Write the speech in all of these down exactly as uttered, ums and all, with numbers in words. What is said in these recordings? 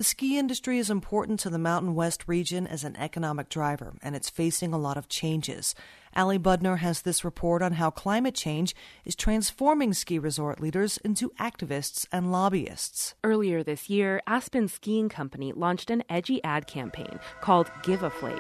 The ski industry is important to the Mountain West region as an economic driver, and it's facing a lot of changes. Allie Budner has this report on how climate change is transforming ski resort leaders into activists and lobbyists. Earlier this year, Aspen Skiing Company launched an edgy ad campaign called Give a Flake.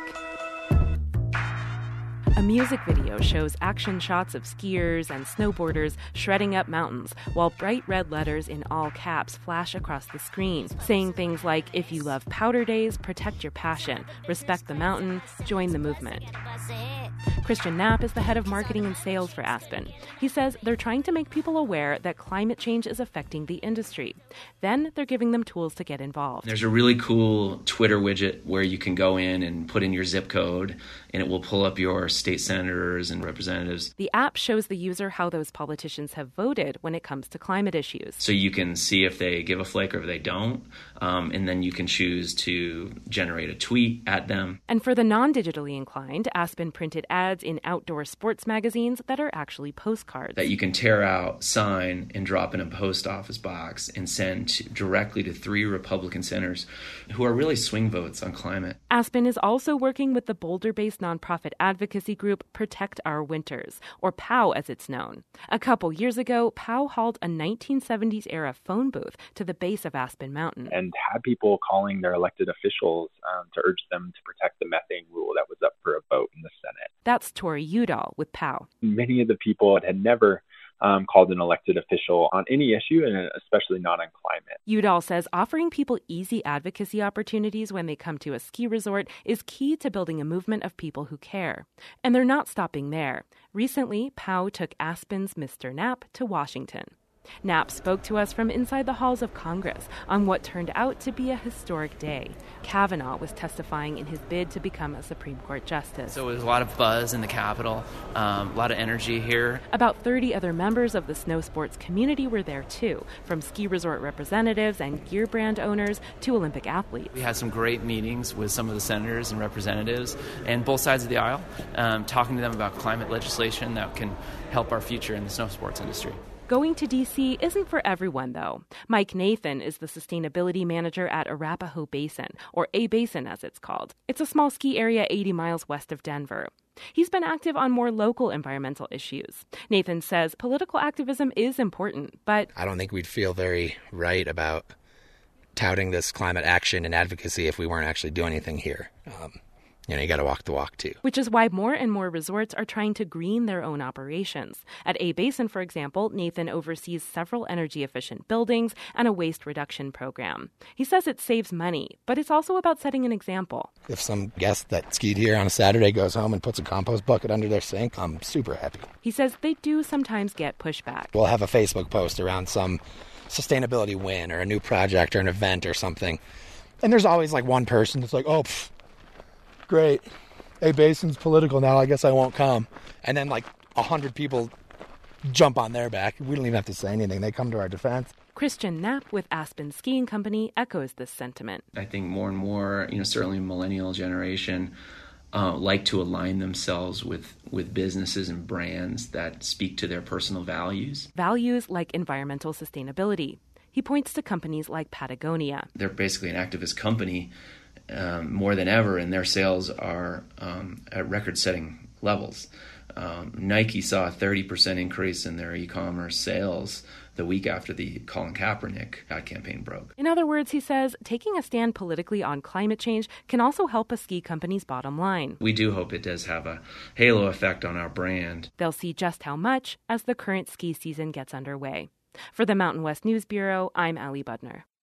A music video shows action shots of skiers and snowboarders shredding up mountains, while bright red letters in all caps flash across the screen, saying things like, if you love powder days, protect your passion, respect the mountain, join the movement. Christian Knapp is the head of marketing and sales for Aspen. He says they're trying to make people aware that climate change is affecting the industry. Then they're giving them tools to get involved. There's a really cool Twitter widget where you can go in and put in your zip code, and it will pull up your state senators and representatives. The app shows the user how those politicians have voted when it comes to climate issues. So you can see if they give a flake or if they don't, um, and then you can choose to generate a tweet at them. And for the non-digitally inclined, Aspen printed ads in outdoor sports magazines that are actually postcards. That you can tear out, sign, and drop in a post office box and send to, directly to three Republican senators who are really swing votes on climate. Aspen is also working with the Boulder-based nonprofit advocacy group Protect Our Winters, or POW as it's known. A couple years ago, POW hauled a nineteen seventies-era phone booth to the base of Aspen Mountain. And had people calling their elected officials um, to urge them to protect the methane rule that was up for a vote in the Senate. That's Tori Udall with POW. Many of the people had never um, called an elected official on any issue, and especially not on climate. Udall says offering people easy advocacy opportunities when they come to a ski resort is key to building a movement of people who care. And they're not stopping there. Recently, POW took Aspen's Mister Knapp to Washington. Knapp spoke to us from inside the halls of Congress on what turned out to be a historic day. Kavanaugh was testifying in his bid to become a Supreme Court justice. So it was a lot of buzz in the Capitol, um, a lot of energy here. About thirty other members of the snow sports community were there too, from ski resort representatives and gear brand owners to Olympic athletes. We had some great meetings with some of the senators and representatives and both sides of the aisle, um, talking to them about climate legislation that can help our future in the snow sports industry. Going to D C isn't for everyone, though. Mike Nathan is the sustainability manager at Arapahoe Basin, or A-Basin as it's called. It's a small ski area eighty miles west of Denver. He's been active on more local environmental issues. Nathan says political activism is important, but I don't think we'd feel very right about touting this climate action and advocacy if we weren't actually doing anything here. Um, You know, you got to walk the walk, too. Which is why more and more resorts are trying to green their own operations. At A-Basin, for example, Nathan oversees several energy-efficient buildings and a waste reduction program. He says it saves money, but it's also about setting an example. If some guest that skied here on a Saturday goes home and puts a compost bucket under their sink, I'm super happy. He says they do sometimes get pushback. We'll have a Facebook post around some sustainability win or a new project or an event or something. And there's always like one person that's like, oh, pfft. Great. A-Basin's political now. I guess I won't come. And then like a hundred people jump on their back. We don't even have to say anything. They come to our defense. Christian Knapp with Aspen Skiing Company echoes this sentiment. I think more and more, you know, certainly millennial generation uh, like to align themselves with, with businesses and brands that speak to their personal values. Values like environmental sustainability. He points to companies like Patagonia. They're basically an activist company Um, more than ever, and their sales are um, at record-setting levels. Um, Nike saw a thirty percent increase in their e-commerce sales the week after the Colin Kaepernick ad campaign broke. In other words, he says, taking a stand politically on climate change can also help a ski company's bottom line. We do hope it does have a halo effect on our brand. They'll see just how much as the current ski season gets underway. For the Mountain West News Bureau, I'm Allie Budner.